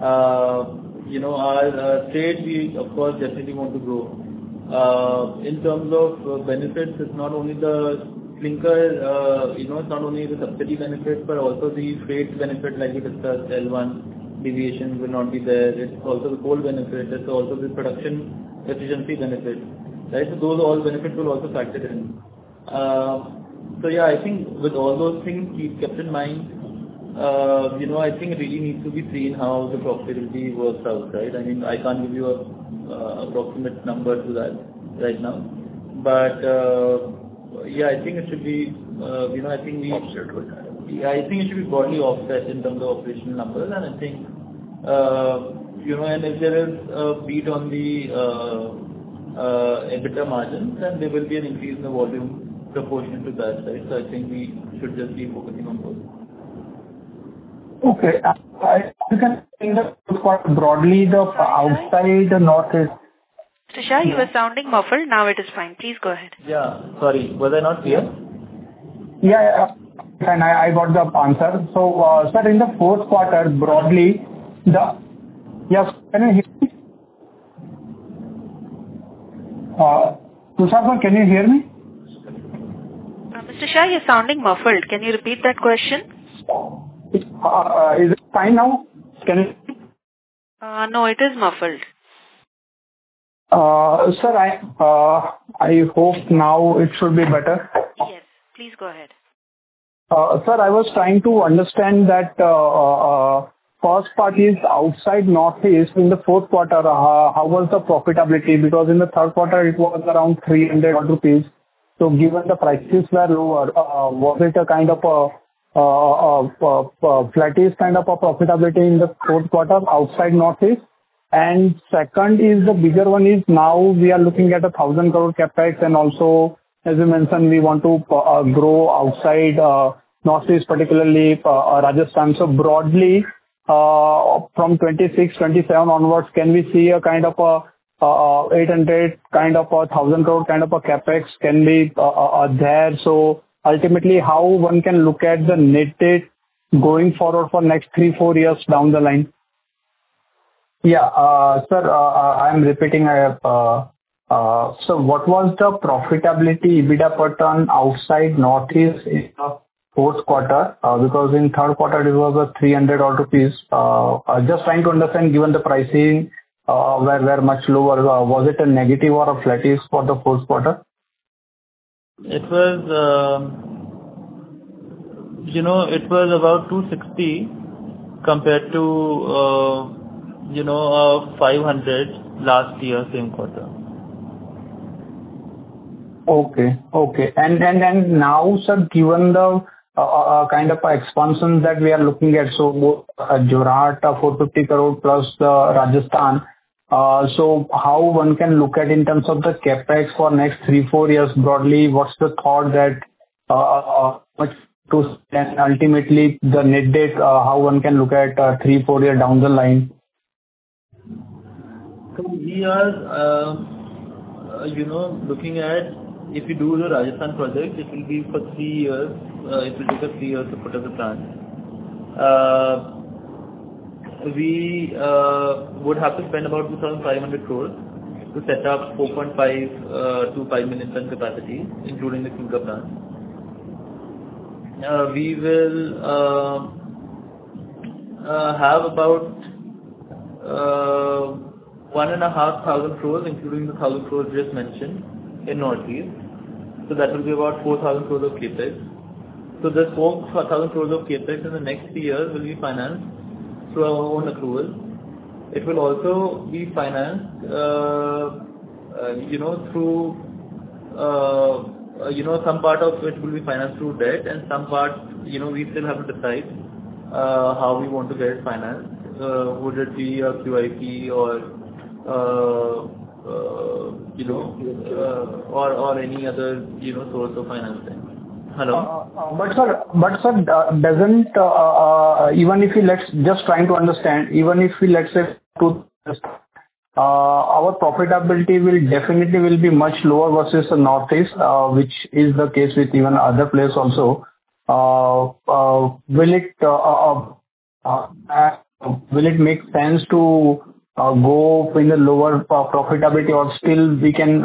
Our trade, we of course definitely want to grow. In terms of benefits, it's not only the clinker, it's not only the subsidy benefits, but also the freight benefit, like we discussed. L1 deviations will not be there. It's also the coal benefit. It's also the production efficiency benefit, right? So those all benefits will also factor in. So yeah, I think with all those things we've kept in mind, I think it really needs to be seen how the profitability works out, right? I mean, I can't give you a approximate number to that right now, but yeah, I think it should be, I think offset with that. Yeah, I think it should be broadly offset in terms of operational numbers, and I think, and if there is a beat on the EBITDA margins, then there will be an increase in the volume proportion to that, right? So I think we should just be focusing on both. Okay. You can think that broadly the outside the Northeast. Mr. Shah, you were sounding muffled. Now it is fine. Please go ahead. Yeah. Sorry. Was I not clear? Yeah. And I got the answer. So, sir, in the fourth quarter, broadly, yes, can you hear me? Tushar, can you hear me? Mr. Shah, you're sounding muffled. Can you repeat that question? Is it fine now? Can you? No, it is muffled. Sir, I hope now it should be better. Yes, please go ahead. Sir, I was trying to understand that for first part is outside Northeast in the fourth quarter, how was the profitability? Because in the third quarter it was around 300 rupees. So given the prices were lower, was it a kind of a flattish kind of a profitability in the fourth quarter outside Northeast? And second is the bigger one is now we are looking at 1,000 crore capex, and also as you mentioned we want to grow outside Northeast, particularly Rajasthan. So broadly from 26, 27 onwards, can we see a kind of a 800 kind of a 1,000 crore kind of a capex can be there? So ultimately, how one can look at the net debt going forward for next 3-4 years down the line? Yeah, sir, I'm repeating. So what was the profitability EBITDA per ton outside Northeast in the fourth quarter? Because in third quarter it was 300 odd rupees. Just trying to understand, given the pricing were much lower, was it a negative or a flattish for the fourth quarter? It was, it was about 260 compared to, 500 last year, same quarter. Okay. And now, sir, given the kind of expansion that we are looking at, so both Jorhat 450 crore plus Rajasthan, so how one can look at in terms of the capex for next 3-4 years broadly? What's the thought that much to and ultimately the net debt, how one can look at 3-4 years down the line? So we are, looking at, if you do the Rajasthan project, it will be for 3 years. It will take us 3 years to put up the plant. We would have to spend about 2,500 crores to set up 4.5 to 5 million ton capacity, including the clinker plant. We will have about 1,500 crores, including the 1,000 crores just mentioned, in Northeast. So that will be about 4,000 crores of capex. So this 4,000 crores of capex in the next 3 years will be financed through our own accrual. It will also be financed, through, some part of it will be financed through debt, and some part, we still have to decide how we want to get it financed. Would it be a QIP or or any other, source of financing. Hello? But sir, doesn't, even if we just trying to understand, even if we let's say our profitability will definitely be much lower versus the Northeast, which is the case with even other players also. Will it make sense to go in the lower profitability, or still we can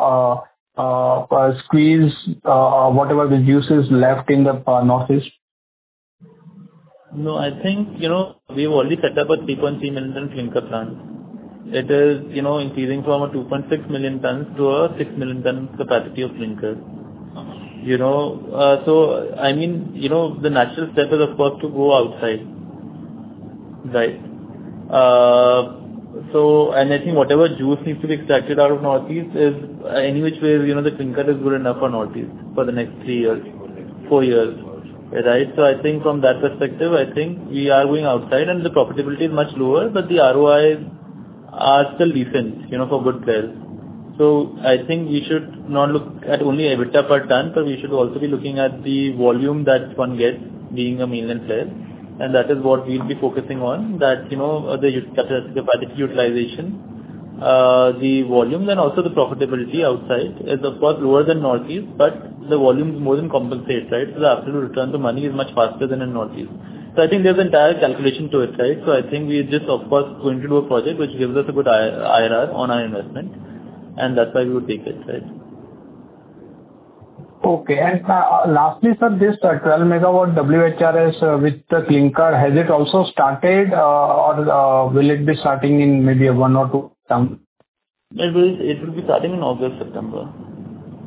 squeeze whatever the juice is left in the Northeast? No, I think, we've already set up a 3.3 million ton clinker plant. It is, increasing from a 2.6 million tons to a 6 million ton capacity of clinker. So, I mean, the natural step is of course to go outside. Right. So, and I think whatever juice needs to be extracted out of Northeast is, any which way, the clinker is good enough for Northeast for the next 3 years, 4 years. Right. So I think from that perspective, I think we are going outside and the profitability is much lower, but the ROIs are still decent, for good players. So I think we should not look at only EBITDA per ton, but we should also be looking at the volume that one gets being a mainland player. And that is what we'll be focusing on, that, the capacity utilization, the volumes and also the profitability outside is of course lower than Northeast, but the volumes more than compensate, right? So the absolute return to money is much faster than in Northeast. So I think there's an entire calculation to it, right? So I think we're just of course going to do a project which gives us a good IRR on our investment, and that's why we would take it, right? Okay. And lastly, sir, this 12 megawatt WHRS with the clinker, has it also started, or will it be starting in maybe 1 or 2 months? It will be starting in August, September.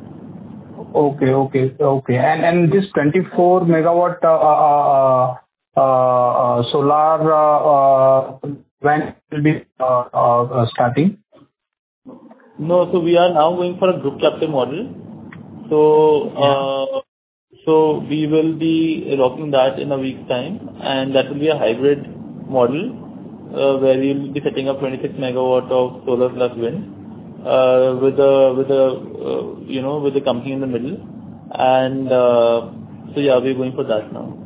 Okay. And this 24 megawatt solar when will be starting? No, so we are now going for a group captive model. So we will be rocking that in a week's time, and that will be a hybrid model where we will be setting up 26 megawatt of solar plus wind with the company in the middle, and so yeah, we're going for that now.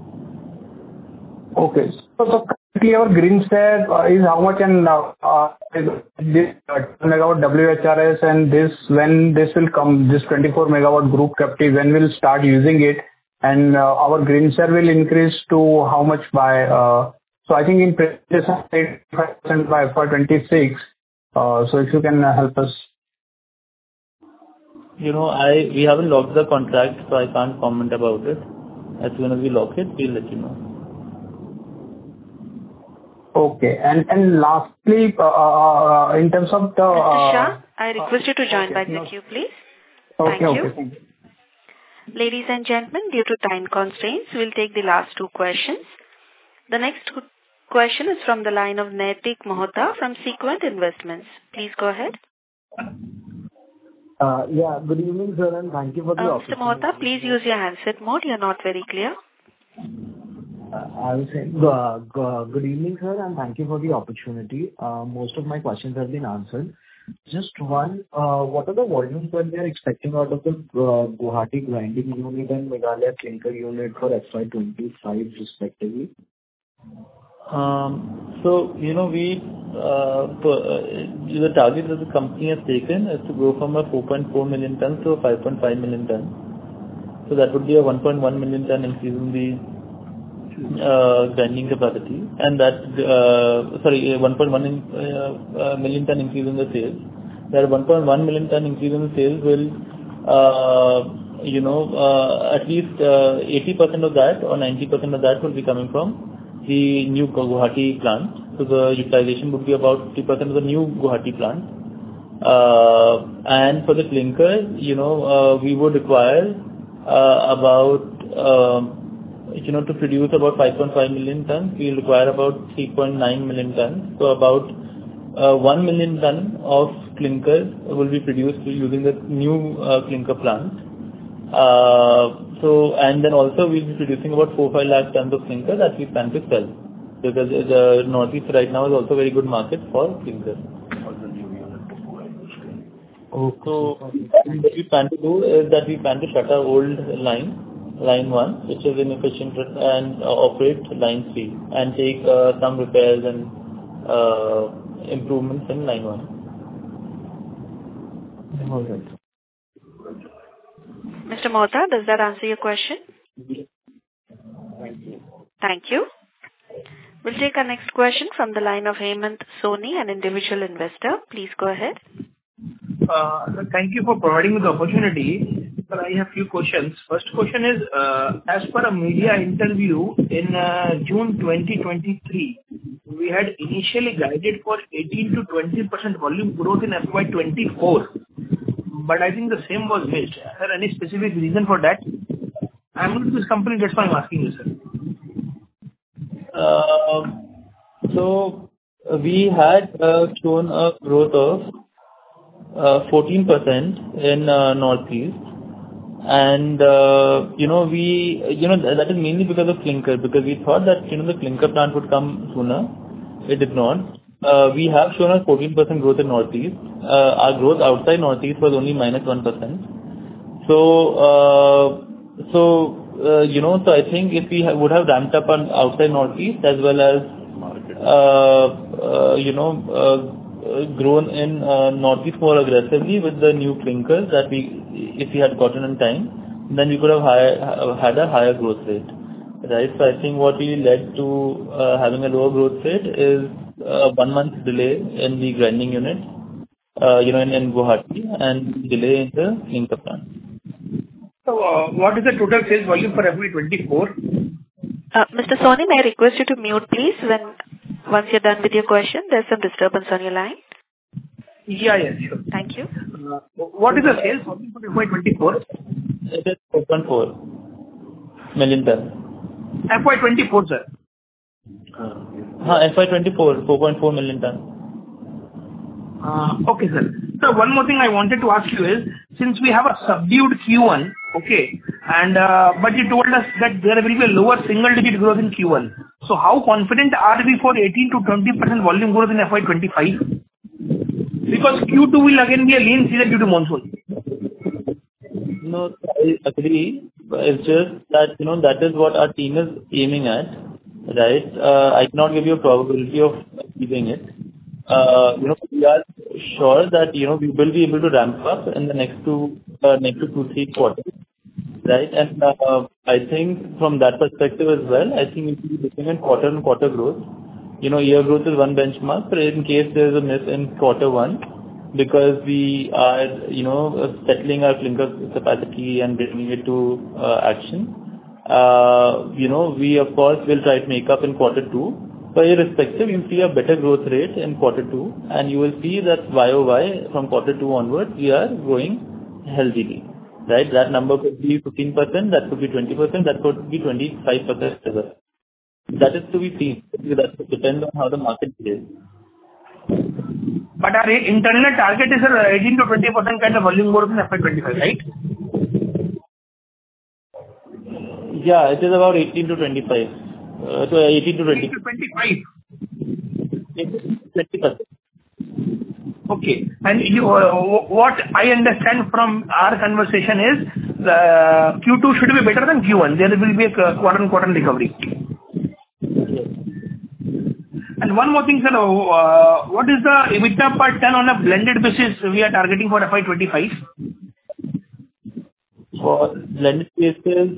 Okay. So currently our green share is how much, and is this megawatt WHRS, and this, when this will come, this 24 megawatt group captive, when we'll start using it, and our green share will increase to how much by, so I think in previous 85% by FY26. So if you can help us. We haven't locked the contract, so I can't comment about it. As soon as we lock it, we'll let you know. Okay. And lastly, in terms of the... Mr. Shah, I request you to join back the queue, please. Thank you. Thank you. Ladies and gentlemen, due to time constraints, we'll take the last two questions. The next question is from the line of Naitik Mohta from Sequent Investments. Please go ahead. Yeah, good evening, sir, and thank you for the opportunity. Mr. Mohta, please use your handset mode. You're not very clear. I was saying, good evening, sir, and thank you for the opportunity. Most of my questions have been answered. Just one, what are the volumes that we are expecting out of the Guwahati grinding unit and Meghalaya clinker unit for FY25 respectively? So, the target that the company has taken is to go from a 4.4 million tons to a 5.5 million tons. So that would be a 1.1 million ton increase in the grinding capacity, and that 1.1 million ton increase in the sales. That 1.1 million ton increase in the sales will, at least 80% of that or 90% of that will be coming from the new Guwahati plant. So the utilization would be about 50% of the new Guwahati plant. And for the clinker, we would require about to produce about 5.5 million tons, we require about 3.9 million tons. So about 1 million ton of clinker will be produced using the new clinker plant. And then also we'll be producing about 4-5 lakh tons of clinker that we plan to sell, because the Northeast right now is also a very good market for clinker. Okay. So what we plan to do is that we plan to shut our old line 1, which is inefficient, and operate line 3 and take some repairs and improvements in line 1. All right. Mr. Mohta, does that answer your question? Yes. Thank you. Thank you. We'll take our next question from the line of Hemant Soni, an individual investor. Please go ahead. Thank you for providing me the opportunity. Sir, I have few questions. First question is, as per a media interview in June 2023, we had initially guided for 18 to 20% volume growth in FY24, but I think the same was missed. Is there any specific reason for that? I'm new to this company, that's why I'm asking you, sir. So we had shown a growth of 14% in Northeast, and that is mainly because of clinker, because we thought that the clinker plant would come sooner. It did not. We have shown a 14% growth in Northeast. Our growth outside Northeast was only -1%. So I think if we would have ramped up on outside Northeast as well as grown in Northeast more aggressively with the new clinkers that if we had gotten in time, then we could have had a higher growth rate, right? So I think what really led to having a lower growth rate is 1 month delay in the grinding unit, in Guwahati, and delay in the clinker plant. So what is the total sales volume for FY24? Mr. Soni, may I request you to mute, please, once you're done with your question? There's some disturbance on your line. Yeah, sure. Thank you. What is the sales volume for FY24? It is 4.4 million tons. FY24, sir. FY24, 4.4 million tons. Okay, sir. So one more thing I wanted to ask you is, since we have a subdued Q1, okay, and but you told us that there will be a lower single-digit growth in Q1. So how confident are we for 18 to 20% volume growth in FY25? Because Q2 will again be a lean season due to monsoon. No, I agree. It's just that, that is what our team is aiming at, right? I cannot give you a probability of achieving it. We are sure that, we will be able to ramp up in the next 2-3 quarters, right? And I think from that perspective as well, I think we will be looking at quarter-on-quarter growth. Year growth is one benchmark, but in case there is a miss in quarter one, because we are, settling our clinker capacity and bringing it to action, we of course will try to make up in quarter two. But irrespective, you'll see a better growth rate in quarter two, and you will see that YOY from quarter two onwards, we are growing healthily, right? That number could be 15%, that could be 20%, that could be 25% as well. That is to be seen. That depends on how the market is. But our internal target is 18 to 20% kind of volume growth in FY25, right? Yeah, it is about 18 to 25. So 18 to 20. 18 to 25. 20%. Okay. And what I understand from our conversation is the Q2 should be better than Q1. There will be a quarter-on-quarter recovery. And one more thing, sir, what is the EBITDA per ton on a blended basis we are targeting for FY25? For blended basis,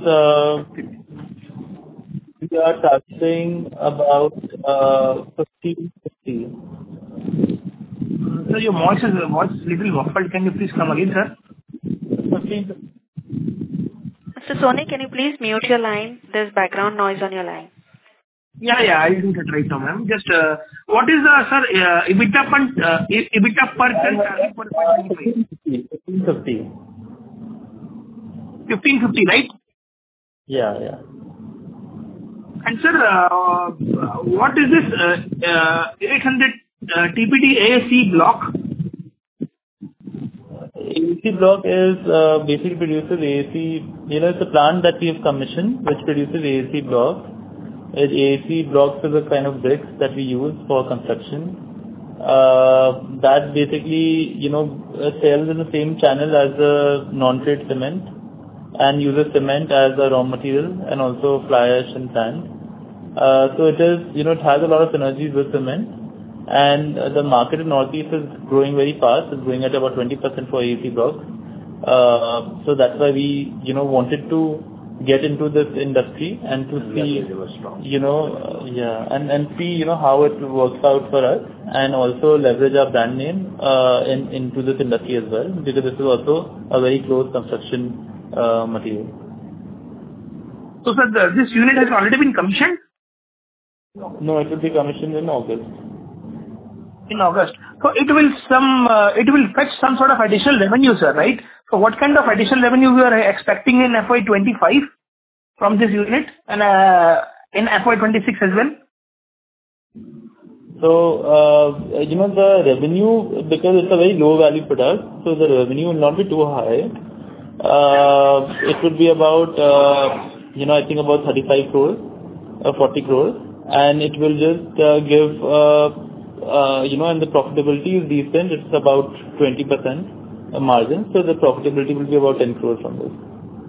we are targeting about 50. So your voice is little muffled. Can you please come again, sir? 15. Mr. Soni, can you please mute your line? There's background noise on your line. Yeah, I'll do that right now, ma'am. Just, what is the, sir, EBITDA per ton target for FY25? 1550. 1550, right? Yeah. And sir, what is this 800 TPD AAC block? AAC block is basically produces AAC. It's a plant that we have commissioned which produces AAC blocks. AAC blocks are the kind of bricks that we use for construction. That basically, sells in the same channel as the non-trade cement and uses cement as a raw material and also fly ash and sand. So it is, it has a lot of synergies with cement, and the market in Northeast is growing very fast. It's growing at about 20% for AAC blocks. So that's why we, wanted to get into this industry and to see, and see, how it works out for us, and also leverage our brand name into this industry as well, because this is also a very close construction material. So sir, this unit has already been commissioned? No, it will be commissioned in August. In August. So it will fetch some sort of additional revenue, sir, right? So what kind of additional revenue we are expecting in FY25 from this unit and in FY26 as well? So, the revenue, because it's a very low value product, so the revenue will not be too high. It would be about, I think about 35 crores or 40 crores, and it will just give, and the profitability is decent. It's about 20% margin, so the profitability will be about 10 crores from this.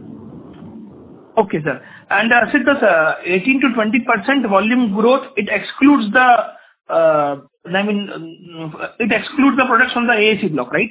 Okay, sir. And since this 18 to 20% volume growth, it excludes the, it excludes the products from the AAC block, right?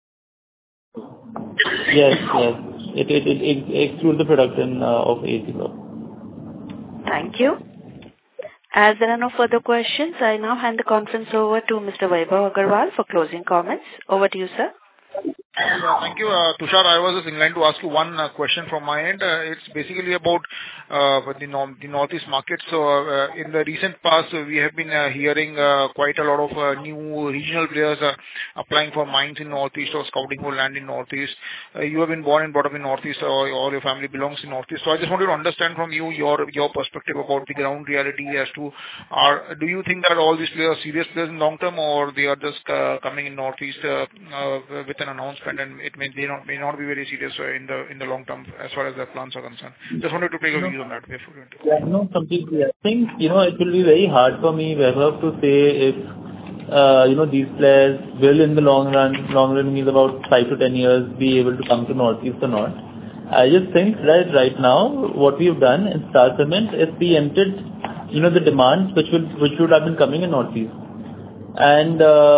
Yes. It excludes the production of AAC block. Thank you. As there are no further questions, I now hand the conference over to Mr. Vaibhav Agarwal for closing comments. Over to you, sir. Yeah, thank you. Tushar, I was just inclined to ask you one question from my end. It's basically about the Northeast market. So, in the recent past, we have been hearing quite a lot of new regional players applying for mines in Northeast or scouting for land in Northeast. You have been born and brought up in Northeast, or all your family belongs in Northeast. So I just wanted to understand from you your perspective about the ground reality as to do you think that all these players are serious players in long term, or they are just coming in Northeast with an announcement, and it may not be very serious in the long term as far as their plans are concerned. Just wanted to take a view on that before. Yeah, no, completely. I think, it will be very hard for me, Vaibhav, to say if, these players will in the long run means about 5 to 10 years, be able to come to Northeast or not. I just think that right now, what we've done in Star Cement is preempted, the demands which would have been coming in Northeast. And,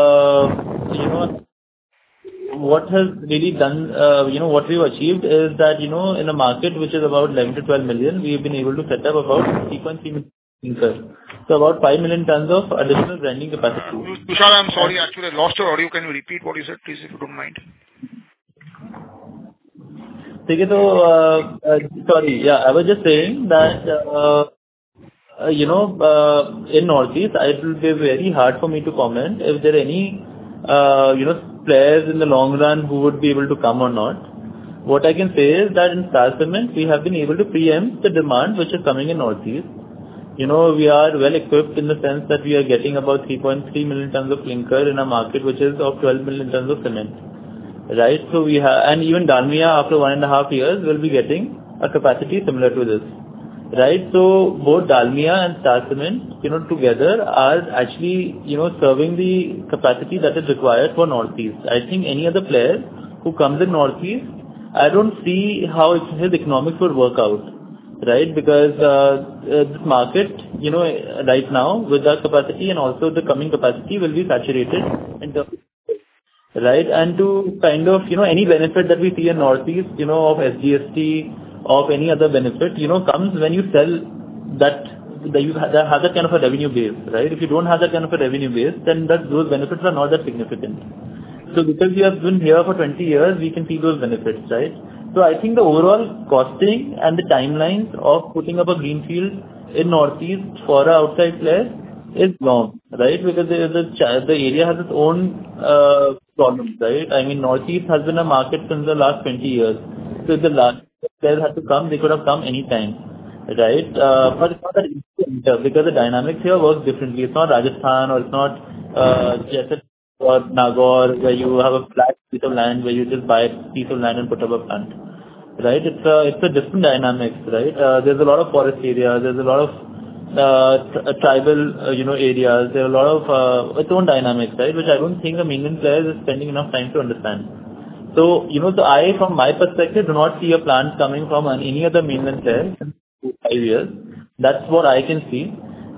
what has really done, what we've achieved is that, in a market which is about 11 to 12 million, we've been able to set up about 3.3 million clinker. So about 5 million tons of additional grinding capacity. Tushar, I'm sorry, actually I lost your audio. Can you repeat what you said, please, if you don't mind? Sorry, yeah, I was just saying that, in Northeast, it will be very hard for me to comment if there are any, players in the long run who would be able to come or not. What I can say is that in Star Cement, we have been able to preempt the demand which is coming in Northeast. We are well equipped in the sense that we are getting about 3.3 million tons of clinker in a market which is of 12 million tons of cement. Right? So we have, and even Dalmia after 1.5 years will be getting a capacity similar to this. Right? So both Dalmia and Star Cement, together are actually, serving the capacity that is required for Northeast. I think any other player who comes in Northeast, I don't see how his economics would work out. Right? Because this market, right now with that capacity and also the coming capacity will be saturated in terms of, right? And to kind of, any benefit that we see in Northeast, of SGST, of any other benefit, comes when you sell that you have that kind of a revenue base, right? If you don't have that kind of a revenue base, then those benefits are not that significant. So because we have been here for 20 years, we can see those benefits, right? So I think the overall costing and the timelines of putting up a greenfield in Northeast for an outside player is long, right? Because the area has its own problems, right? I mean, Northeast has been a market since the last 20 years. So if the last players had to come, they could have come anytime, right? But it's not that easy because the dynamics here work differently. It's not Rajasthan or it's not Jaisalmer or Nagaur where you have a flat piece of land where you just buy a piece of land and put up a plant, right? It's a different dynamics, right? There's a lot of forest areas. There's a lot of tribal, areas. There are a lot of its own dynamics, right? Which I don't think the mainland players is spending enough time to understand. So, so I, from my perspective, do not see a plant coming from any other mainland player in 5 years. That's what I can see.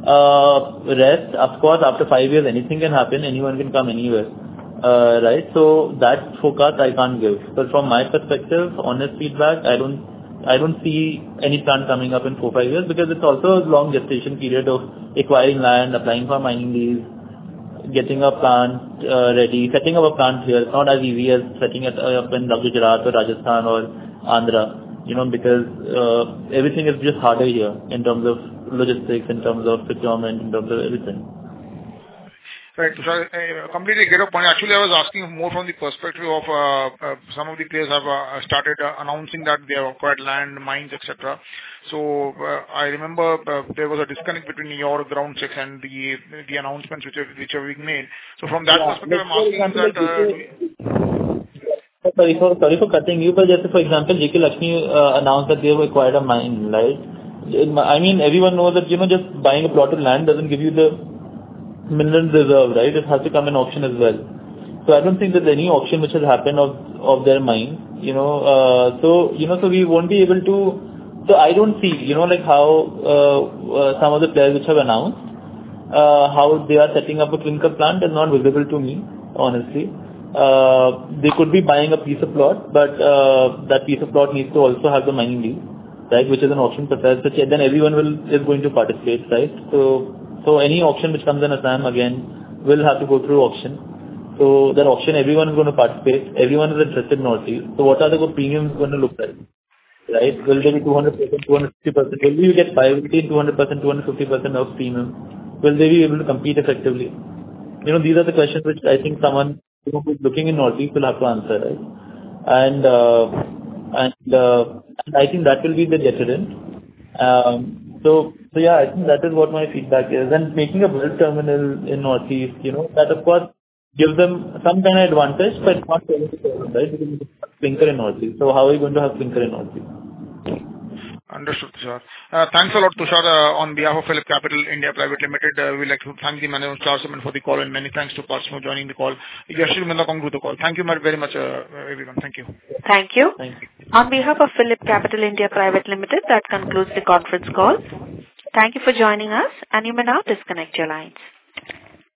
Rest, of course, after 5 years, anything can happen. Anyone can come anywhere. Right? So that forecast I can't give. But from my perspective, honest feedback, I don't see any plant coming up in 4-5 years because it's also a long gestation period of acquiring land, applying for mining lease, getting a plant ready, setting up a plant here. It's not as easy as setting it up in Gujarat or Rajasthan or Andhra, because everything is just harder here in terms of logistics, in terms of procurement, in terms of everything. Right. So I completely get your point. Actually, I was asking more from the perspective of some of the players have started announcing that they have acquired land, mines, etc. So I remember there was a disconnect between your ground checks and the announcements which have been made. So from that perspective, I'm asking that. Sorry for cutting you, but just for example, JK Lakshmi announced that they have acquired a mine, right? I mean, everyone knows that just buying a plot of land doesn't give you the mineral reserve, right? It has to come in auction as well. So I don't think there's any auction which has happened of their mine, so we won't be able to. So I don't see, like how some of the players which have announced how they are setting up a clinker plant is not visible to me, honestly. They could be buying a piece of plot, but that piece of plot needs to also have the mining deed, right? Which is an auction process. Then everyone is going to participate, right? So any auction which comes in Assam again will have to go through auction. So that auction, everyone is going to participate. Everyone is interested in Northeast. So what are the good premiums going to look like? Right? Will they be 200%, 250%? Will you get 550, 200%, 250% of premium? Will they be able to compete effectively? These are the questions which I think someone who's looking in Northeast will have to answer, right? And I think that will be the deterrent. So yeah, I think that is what my feedback is. And making a bulk terminal in Northeast, that of course gives them some kind of advantage, but not 70%, right? Because you have clinker in Northeast. So how are you going to have clinker in Northeast? Understood, Tushar. Thanks a lot, Tushar. On behalf of Phillip Capital India Private Limited, we'd like to thank the manager of Star Cement for the call, and many thanks to Parts for joining the call. Yashil Menda conclude the call. Thank you very much, everyone. Thank you. Thank you. On behalf of Phillip Capital India Private Limited, that concludes the conference call. Thank you for joining us, and you may now disconnect your lines.